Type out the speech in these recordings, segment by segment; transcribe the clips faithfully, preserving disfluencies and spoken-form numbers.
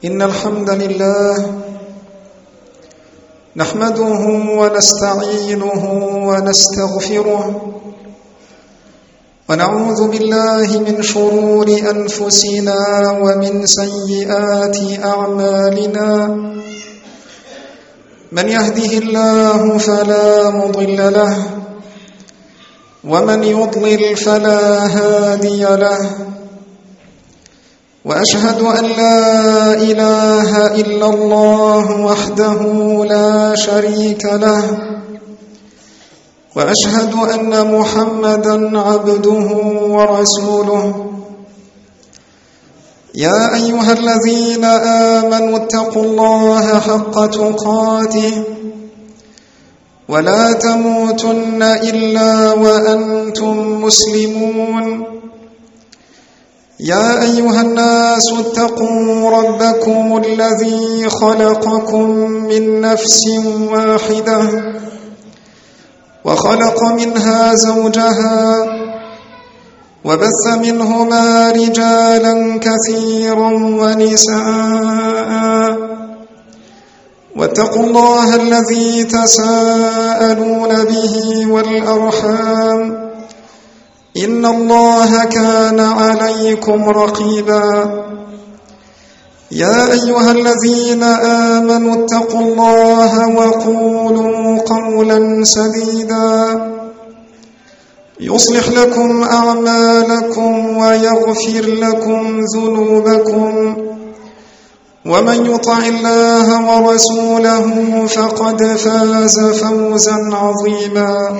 إن الحمد لله نحمده ونستعينه ونستغفره ونعوذ بالله من شرور أنفسنا ومن سيئات أعمالنا. من يهده الله فلا مضل له ومن يضلل فلا هادي له، وأشهد أن لا إله إلا الله وحده لا شريك له، وأشهد أن محمدًا عبده ورسوله. يا أيها الذين آمنوا اتقوا الله حق تقاته ولا تموتن إلا وأنتم مسلمون. يا أيها الناس اتقوا ربكم الذي خلقكم من نفس واحدة وخلق منها زوجها وبث منهما رجالا كثيرا ونساء، واتقوا الله الذي تساءلون به والأرحام إن الله كان عليكم رقيبا. يا أيها الذين آمنوا اتقوا الله وقولوا قولا سديدا يصلح لكم أعمالكم ويغفر لكم ذنوبكم، ومن يطع الله ورسوله فقد فاز فوزا عظيما.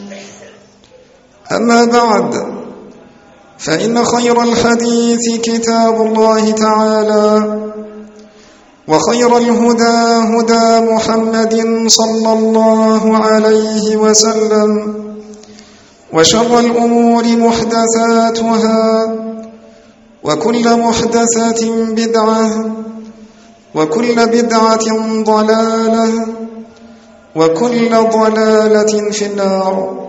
أما بعد، فإن خير الحديث كتاب الله تعالى، وخير الهدى هدى محمد صلى الله عليه وسلم، وشر الأمور محدثاتها، وكل محدثة بدعة، وكل بدعة ضلالة، وكل ضلالة في النار.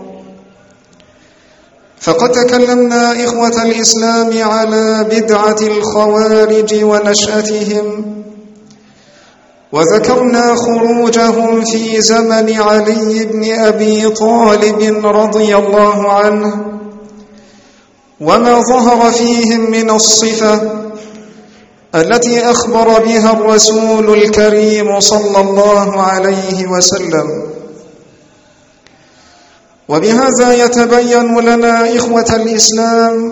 فقد تكلمنا إخوة الإسلام على بدعة الخوارج ونشأتهم، وذكرنا خروجهم في زمن علي بن أبي طالب رضي الله عنه، وما ظهر فيهم من الصفة التي أخبر بها الرسول الكريم صلى الله عليه وسلم. وبهذا يتبين لنا إخوة الإسلام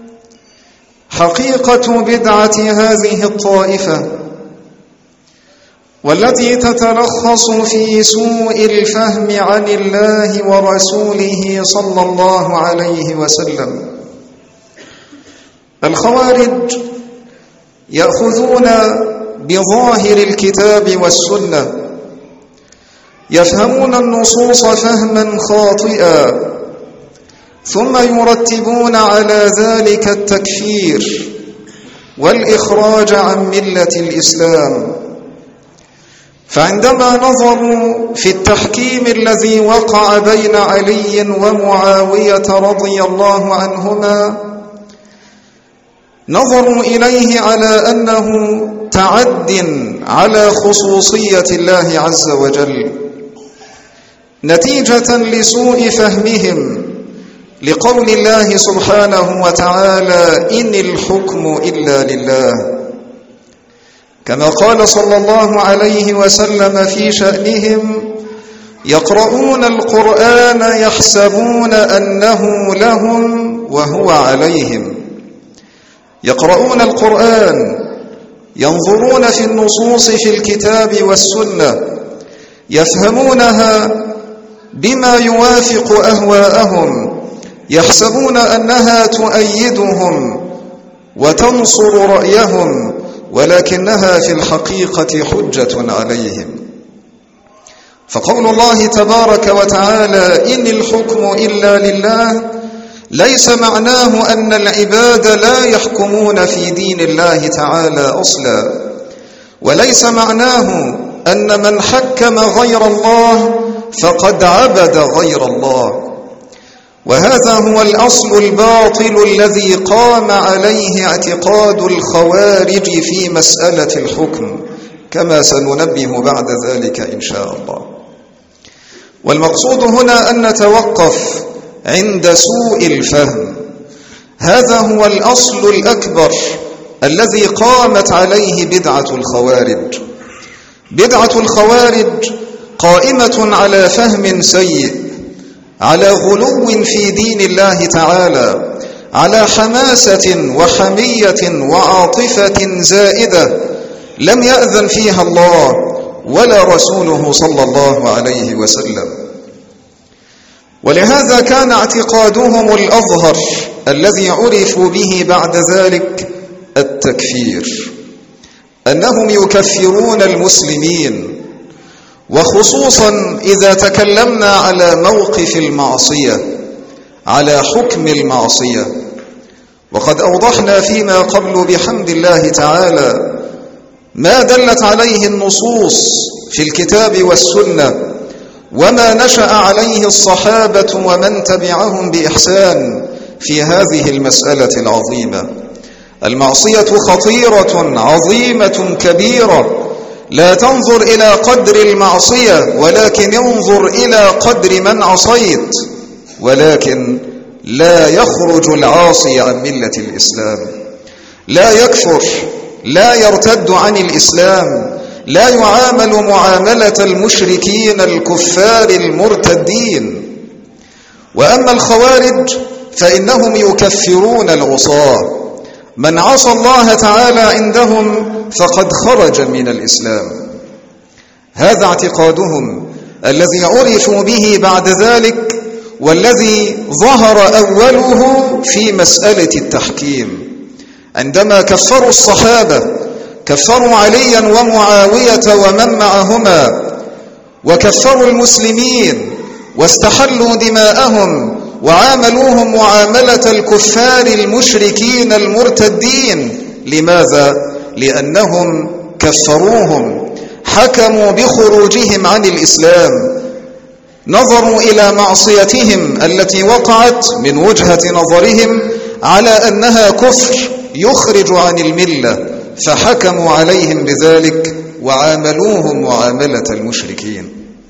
حقيقة بدعة هذه الطائفة، والتي تتلخص في سوء الفهم عن الله ورسوله صلى الله عليه وسلم. الخوارج يأخذون بظاهر الكتاب والسنة، يفهمون النصوص فهما خاطئا، ثم يرتبون على ذلك التكفير والإخراج عن ملة الإسلام. فعندما نظروا في التحكيم الذي وقع بين علي ومعاوية رضي الله عنهما، نظروا إليه على أنه تعد على خصوصية الله عز وجل، نتيجة لسوء فهمهم لقول الله سبحانه وتعالى: إن الحكم إلا لله، كما قال صلى الله عليه وسلم في شأنهم: يقرؤون القرآن يحسبون أنه لهم وهو عليهم. يقرؤون القرآن، ينظرون في النصوص في الكتاب والسنة، يفهمونها بما يوافق أهواءهم، يحسبون أنها تؤيدهم وتنصر رأيهم، ولكنها في الحقيقة حجة عليهم. فقول الله تبارك وتعالى: إن الحكم إلا لله، ليس معناه أن العباد لا يحكمون في دين الله تعالى أصلا، وليس معناه أن من حكم غير الله فقد عبد غير الله، وهذا هو الأصل الباطل الذي قام عليه اعتقاد الخوارج في مسألة الحكم، كما سننبه بعد ذلك إن شاء الله. والمقصود هنا أن نتوقف عند سوء الفهم. هذا هو الأصل الأكبر الذي قامت عليه بدعة الخوارج. بدعة الخوارج قائمة على فهم سيء، على غلو في دين الله تعالى، على حماسة وحمية وعاطفة زائدة لم يأذن فيها الله ولا رسوله صلى الله عليه وسلم. ولهذا كان اعتقادهم الأظهر الذي عرفوا به بعد ذلك التكفير، أنهم يكفرون المسلمين، وخصوصا إذا تكلمنا على موقف المعصية، على حكم المعصية. وقد أوضحنا فيما قبل بحمد الله تعالى ما دلت عليه النصوص في الكتاب والسنة، وما نشأ عليه الصحابة ومن تبعهم بإحسان في هذه المسألة العظيمة. المعصية خطيرة عظيمة كبيرة، لا تنظر إلى قدر المعصية ولكن انظر إلى قدر من عصيت. ولكن لا يخرج العاصي عن ملة الإسلام، لا يكفر، لا يرتد عن الإسلام، لا يعامل معاملة المشركين الكفار المرتدين. وأما الخوارج فإنهم يكفرون العصاة، من عصى الله تعالى عندهم فقد خرج من الإسلام. هذا اعتقادهم الذي عرفوا به بعد ذلك، والذي ظهر أوله في مسألة التحكيم، عندما كفروا الصحابة، كفروا عليا ومعاوية ومن معهما، وكفروا المسلمين واستحلوا دماءهم وعاملوهم معاملة الكفار المشركين المرتدين. لماذا؟ لأنهم كفروهم، حكموا بخروجهم عن الإسلام، نظروا إلى معصيتهم التي وقعت من وجهة نظرهم على أنها كفر يخرج عن الملة، فحكموا عليهم بذلك وعاملوهم معاملة المشركين.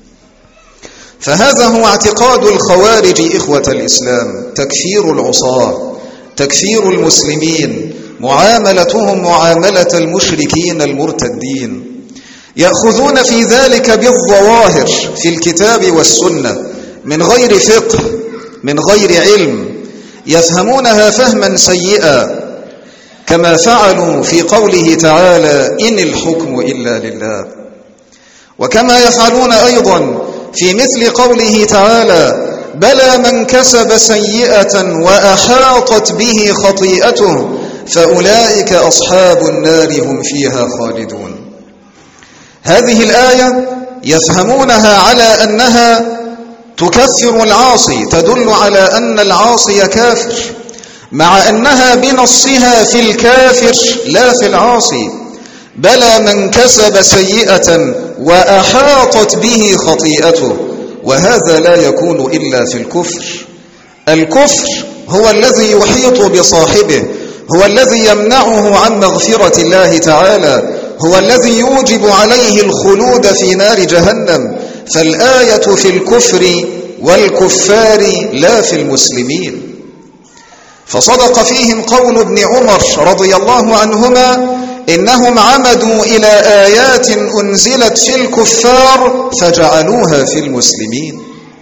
فهذا هو اعتقاد الخوارج إخوة الإسلام، تكفير العصاة، تكفير المسلمين، معاملتهم معاملة المشركين المرتدين. يأخذون في ذلك بالظواهر في الكتاب والسنة من غير فقه، من غير علم، يفهمونها فهما سيئا، كما فعلوا في قوله تعالى: إن الحكم إلا لله. وكما يفعلون أيضا في مثل قوله تعالى: بلى من كسب سيئة وأحاطت به خطيئته فأولئك أصحاب النار هم فيها خالدون. هذه الآية يفهمونها على أنها تكفر العاصي، تدل على أن العاصي كافر، مع أنها بنصها في الكافر لا في العاصي. بلى من كسب سيئة وأحاطت به خطيئته، وهذا لا يكون إلا في الكفر. الكفر هو الذي يحيط بصاحبه، هو الذي يمنعه عن مغفرة الله تعالى، هو الذي يوجب عليه الخلود في نار جهنم. فالآية في الكفر والكفار لا في المسلمين. فصدق فيهم قول ابن عمر رضي الله عنهما: إنهم عمدوا إلى آيات أنزلت في الكفار فجعلوها في المسلمين.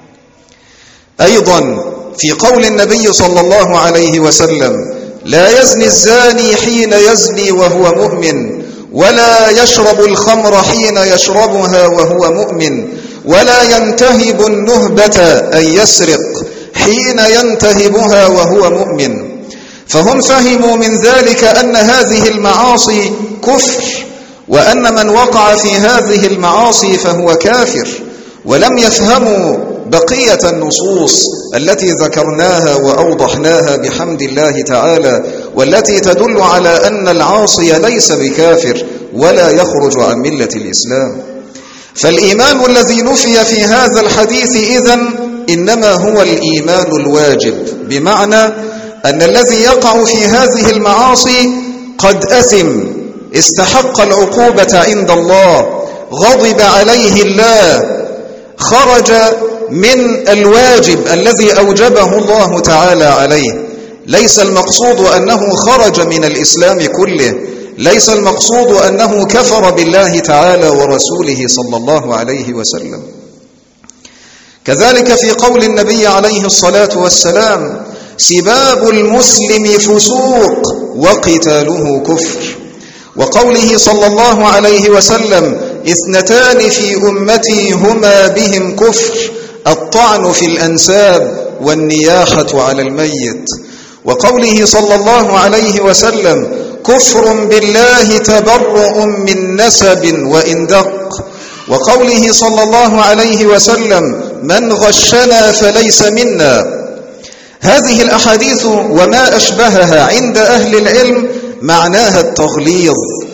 أيضا في قول النبي صلى الله عليه وسلم: لا يزني الزاني حين يزني وهو مؤمن، ولا يشرب الخمر حين يشربها وهو مؤمن، ولا ينتهب النهبة أي يسرق حين ينتهبها وهو مؤمن. فهم فهموا من ذلك أن هذه المعاصي كفر، وأن من وقع في هذه المعاصي فهو كافر، ولم يفهموا بقية النصوص التي ذكرناها وأوضحناها بحمد الله تعالى، والتي تدل على أن العاصي ليس بكافر ولا يخرج عن ملة الإسلام. فالإيمان الذي نفي في هذا الحديث إذن إنما هو الإيمان الواجب، بمعنى أن الذي يقع في هذه المعاصي قد أثم، استحق العقوبة عند الله، غضب عليه الله، خرج من الواجب الذي أوجبه الله تعالى عليه. ليس المقصود أنه خرج من الإسلام كله، ليس المقصود أنه كفر بالله تعالى ورسوله صلى الله عليه وسلم. كذلك في قول النبي عليه الصلاة والسلام: سباب المسلم فسوق وقتاله كفر. وقوله صلى الله عليه وسلم: اثنتان في أمتي هما بهم كفر، الطعن في الأنساب والنياحة على الميت. وقوله صلى الله عليه وسلم: كفر بالله تبرؤ من نسب وإن دق. وقوله صلى الله عليه وسلم: من غشنا فليس منا. هذه الأحاديث وما أشبهها عند أهل العلم معناها التغليظ،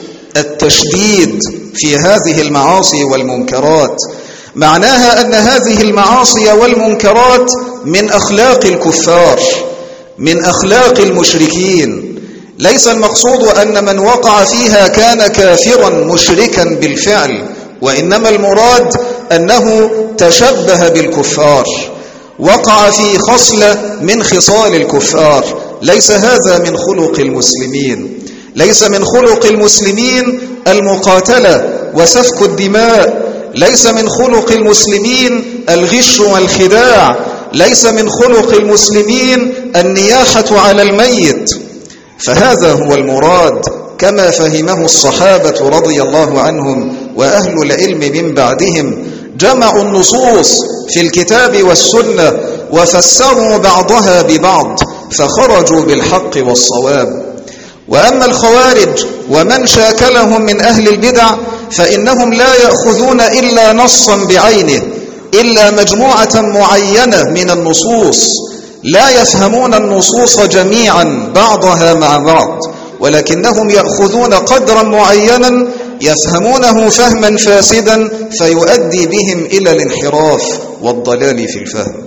التشديد في هذه المعاصي والمنكرات. معناها أن هذه المعاصي والمنكرات من أخلاق الكفار، من أخلاق المشركين. ليس المقصود أن من وقع فيها كان كافرا مشركا بالفعل، وإنما المراد أنه تشبه بالكفار، وقع في خصلة من خصال الكفار. ليس هذا من خلق المسلمين. ليس من خلق المسلمين المقاتلة وسفك الدماء. ليس من خلق المسلمين الغش والخداع. ليس من خلق المسلمين النياحة على الميت. فهذا هو المراد كما فهمه الصحابة رضي الله عنهم وأهل العلم من بعدهم. جمعوا النصوص في الكتاب والسنة وفسروا بعضها ببعض، فخرجوا بالحق والصواب. وأما الخوارج ومن شاكلهم من أهل البدع فإنهم لا يأخذون إلا نصا بعينه، إلا مجموعة معينة من النصوص، لا يفهمون النصوص جميعا بعضها مع بعض، ولكنهم يأخذون قدرا معينا يفهمونه فهما فاسدا فيؤدي بهم إلى الانحراف والضلال في الفهم.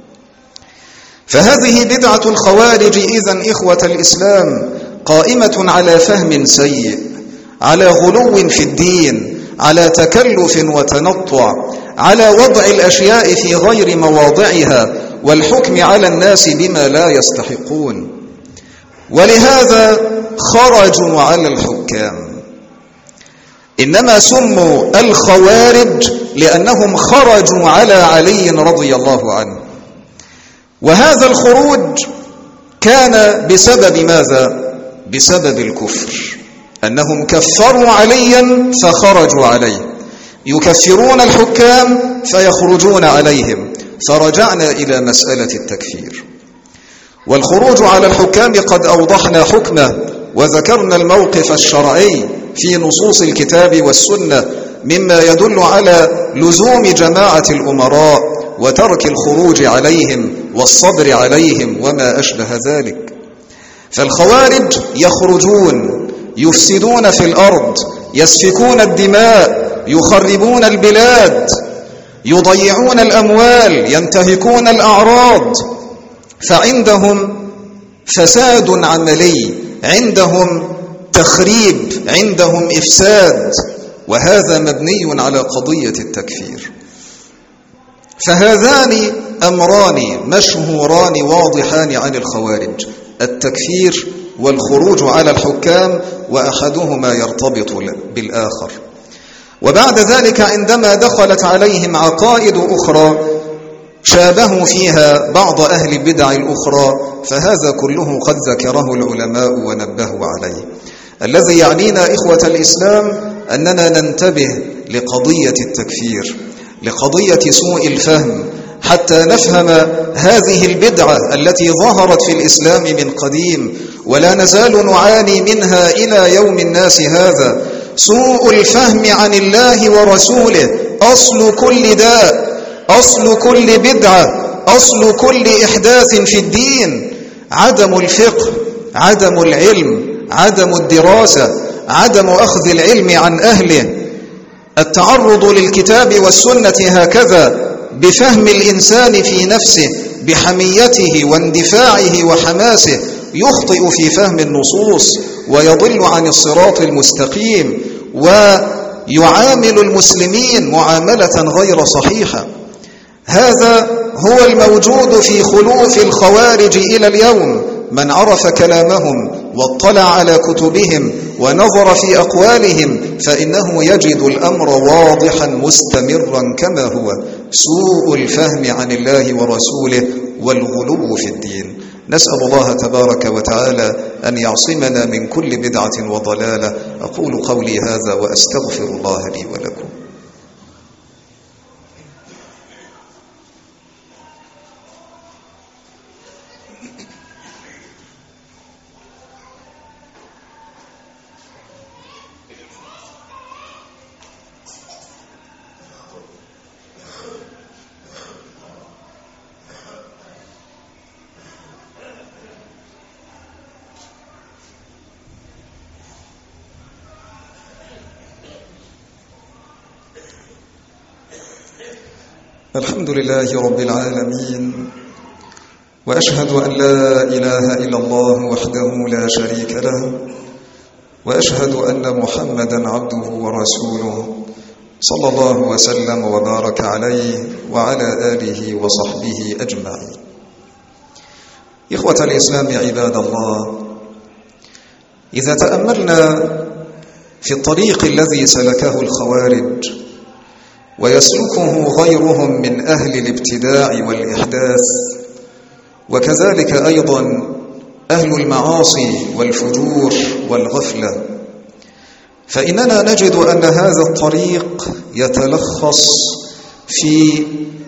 فهذه بدعة الخوارج إذن إخوة الإسلام قائمة على فهم سيء، على غلو في الدين، على تكلف وتنطع، على وضع الأشياء في غير مواضعها والحكم على الناس بما لا يستحقون. ولهذا خرجوا على الحكام. إنما سموا الخوارج لأنهم خرجوا على علي رضي الله عنه. وهذا الخروج كان بسبب ماذا؟ بسبب الكفر، أنهم كفروا عليا فخرجوا عليه، يكفرون الحكام فيخرجون عليهم. فرجعنا إلى مسألة التكفير. والخروج على الحكام قد أوضحنا حكمه وذكرنا الموقف الشرعي في نصوص الكتاب والسنة مما يدل على لزوم جماعة الأمراء وترك الخروج عليهم والصبر عليهم وما أشبه ذلك. فالخوارج يخرجون يفسدون في الأرض، يسفكون الدماء، يخربون البلاد، يضيعون الأموال، ينتهكون الأعراض. فعندهم فساد عملي، عندهم تخريب، عندهم إفساد، وهذا مبني على قضية التكفير. فهذان أمران مشهوران واضحان عن الخوارج: التكفير والخروج على الحكام، وأحدهما يرتبط بالآخر. وبعد ذلك عندما دخلت عليهم عقائد أخرى شابهوا فيها بعض أهل البدع الأخرى، فهذا كله قد ذكره العلماء ونبهوا عليه. الذي يعنينا إخوة الإسلام أننا ننتبه لقضية التكفير، لقضية سوء الفهم، حتى نفهم هذه البدعة التي ظهرت في الإسلام من قديم ولا نزال نعاني منها إلى يوم الناس هذا. سوء الفهم عن الله ورسوله أصل كل داء، أصل كل بدعة، أصل كل إحداث في الدين. عدم الفقه، عدم العلم، عدم الدراسة، عدم أخذ العلم عن أهله، التعرض للكتاب والسنة هكذا بفهم الإنسان في نفسه بحميته واندفاعه وحماسه يخطئ في فهم النصوص ويضل عن الصراط المستقيم ويعامل المسلمين معاملة غير صحيحة. هذا هو الموجود في خلوف الخوارج إلى اليوم. من عرف كلامهم واطلع على كتبهم ونظر في أقوالهم فإنه يجد الأمر واضحا مستمرا كما هو، سوء الفهم عن الله ورسوله والغلو في الدين. نسأل الله تبارك وتعالى أن يعصمنا من كل بدعة وضلالة. أقول قولي هذا وأستغفر الله لي ولكم. الحمد لله رب العالمين، وأشهد أن لا إله إلا الله وحده لا شريك له، وأشهد أن محمدا عبده ورسوله صلى الله وسلم وبارك عليه وعلى آله وصحبه أجمعين. إخوة الإسلام عباد الله، إذا تأملنا في الطريق الذي سلكه الخوارج ويسلكه غيرهم من أهل الابتداع والإحداث، وكذلك أيضا أهل المعاصي والفجور والغفلة، فإننا نجد أن هذا الطريق يتلخص في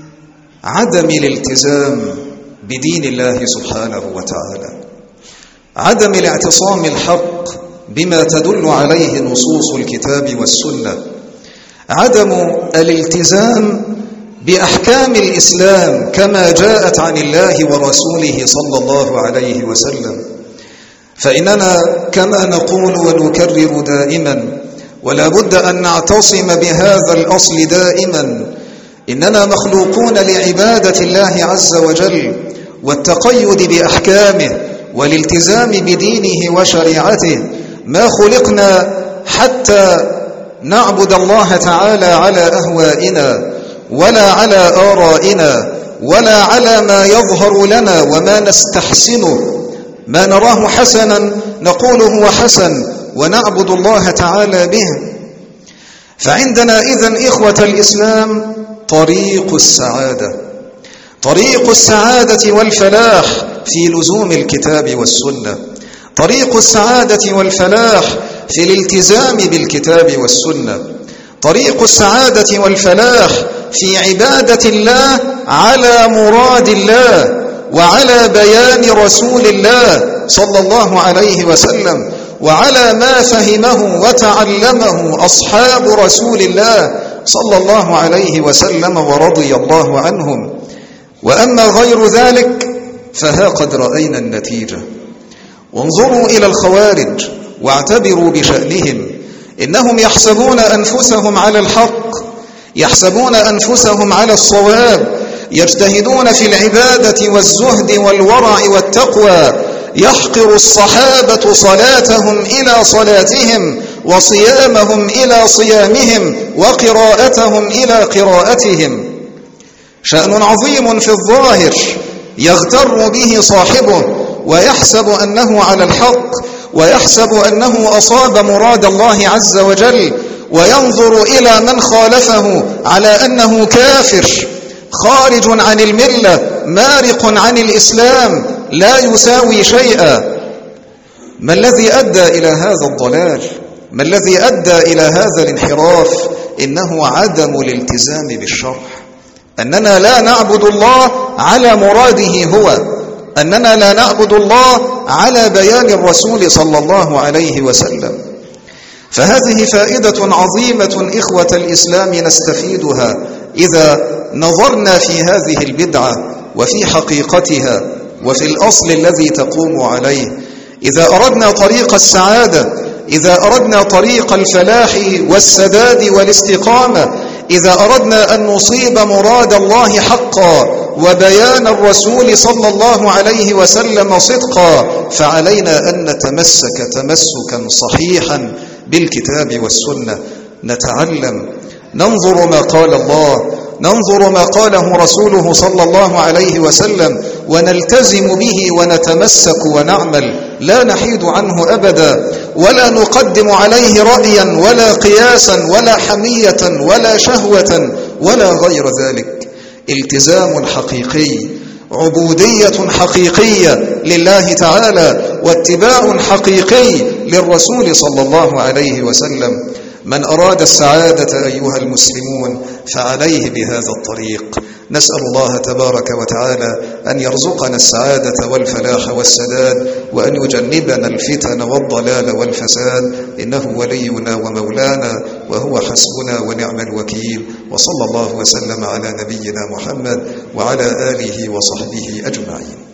عدم الالتزام بدين الله سبحانه وتعالى، عدم الاعتصام الحق بما تدل عليه نصوص الكتاب والسنة، عدم الالتزام بأحكام الإسلام كما جاءت عن الله ورسوله صلى الله عليه وسلم. فإننا كما نقول ونكرر دائما، ولا بد أن نعتصم بهذا الأصل دائما، إننا مخلوقون لعبادة الله عز وجل والتقيد بأحكامه والالتزام بدينه وشريعته. ما خلقنا حتى نعبد الله تعالى على أهوائنا ولا على آرائنا ولا على ما يظهر لنا وما نستحسنه. ما نراه حسنا نقول هو حسن ونعبد الله تعالى به. فعندنا إذن إخوة الإسلام طريق السعادة، طريق السعادة والفلاح في لزوم الكتاب والسنة، طريق السعادة والفلاح في الالتزام بالكتاب والسنة، طريق السعادة والفلاح في عبادة الله على مراد الله وعلى بيان رسول الله صلى الله عليه وسلم وعلى ما فهمه وتعلمه أصحاب رسول الله صلى الله عليه وسلم ورضي الله عنهم. وأما غير ذلك فها قد رأينا النتيجة. وانظروا إلى الخوارج واعتبروا بشأنهم، إنهم يحسبون أنفسهم على الحق، يحسبون أنفسهم على الصواب، يجتهدون في العبادة والزهد والورع والتقوى، يحقر الصحابة صلاتهم إلى صلاتهم وصيامهم إلى صيامهم وقراءتهم إلى قراءتهم. شأن عظيم في الظاهر يغتر به صاحبه ويحسب أنه على الحق ويحسب أنه أصاب مراد الله عز وجل، وينظر إلى من خالفه على أنه كافر خارج عن الملة مارق عن الإسلام لا يساوي شيئا. ما الذي أدى إلى هذا الضلال؟ ما الذي أدى إلى هذا الانحراف؟ إنه عدم الالتزام بالشرع، أننا لا نعبد الله على مراده هو، أننا لا نعبد الله على بيان الرسول صلى الله عليه وسلم. فهذه فائدة عظيمة إخوة الإسلام نستفيدها إذا نظرنا في هذه البدعة وفي حقيقتها وفي الأصل الذي تقوم عليه. إذا أردنا طريق السعادة، إذا أردنا طريق الفلاح والسداد والاستقامة، إذا أردنا أن نصيب مراد الله حقا وبيان الرسول صلى الله عليه وسلم صدقا فعلينا أن نتمسك تمسكا صحيحا بالكتاب والسنة، نتعلم، ننظر ما قال الله، ننظر ما قاله رسوله صلى الله عليه وسلم، ونلتزم به ونتمسك ونعمل، لا نحيد عنه أبدا، ولا نقدم عليه رأيا ولا قياسا ولا حمية ولا شهوة ولا غير ذلك. التزام حقيقي، عبودية حقيقية لله تعالى، واتباع حقيقي للرسول صلى الله عليه وسلم. من أراد السعادة أيها المسلمون فعليه بهذا الطريق. نسأل الله تبارك وتعالى أن يرزقنا السعادة والفلاح والسداد، وأن يجنبنا الفتن والضلال والفساد، إنه ولينا ومولانا وهو حسبنا ونعم الوكيل. وصلى الله وسلم على نبينا محمد وعلى آله وصحبه أجمعين.